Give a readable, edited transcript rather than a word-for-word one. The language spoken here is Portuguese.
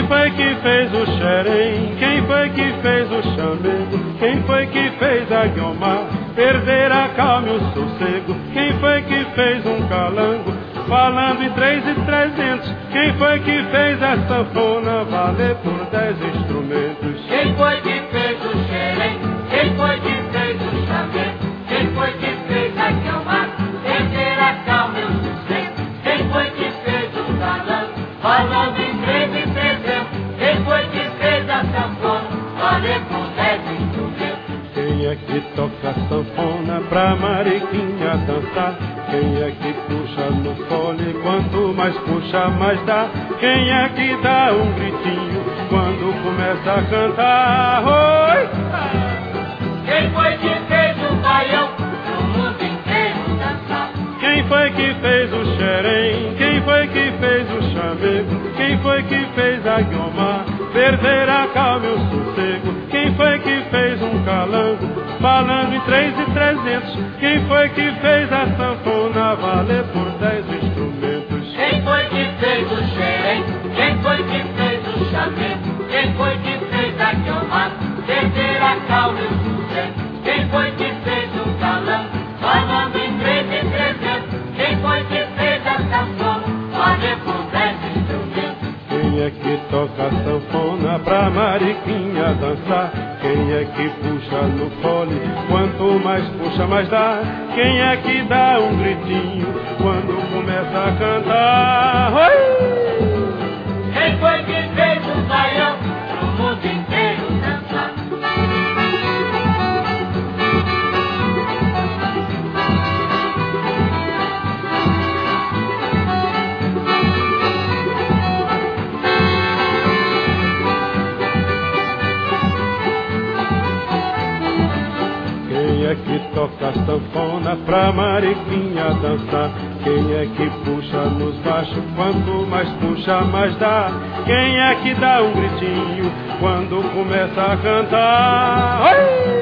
foi que fez o xerém? Quem foi que fez o chamego? Quem foi que fez a guiomar perder a calma e o sossego? Quem foi que fez um calango falando em 3.300? Quem foi que fez a sanfona valer por 10 instrumentos? Quem foi que fez o xerém? Quem foi que fez o chamego? Quem foi que fez a guiomar perder a calma e o sossego? Quem foi que fez o calango falando em 3.300? Quem foi que fez a sanfona valer por 10 instrumentos? Quem é que toca sanfona pra Mariquinha dançar? Quem é que puxa no fole? Quanto mais puxa, mais dá. Quem é que dá um gritinho quando começa a cantar? Oi! Quem foi que fez o baião pro mundo inteiro dançar? Quem foi que fez o xerém? Quem foi que fez o chamego? Quem foi que fez a guiomar perder a calma e o sossego? Quem foi que fez um calango falando em 3.300? Quem foi que fez a sanfona valer por 10 instrumentos? Quem foi que fez o xerém? Quem foi que fez o chamego? Quem foi que fez a guiomar perder a calma e o sossego? Quem foi que fez o calango falando em 3.300? Quem foi que fez a sanfona valer por 10 instrumentos? Quem é que toca a sanfona pra Mariquinha dançar? Quem é que puxa no fole? Quanto mais puxa, mais dá. Quem é que dá um gritinho quando começa a cantar? Oi! Quem foi que fez o baião pro mundo inteiro dançar? Quem é que toca a sanfona pra Mariquinha dançar? Quem é que puxa nos baixos? Quanto mais puxa, mais dá. Quem é que dá um gritinho quando começa a cantar? Oi!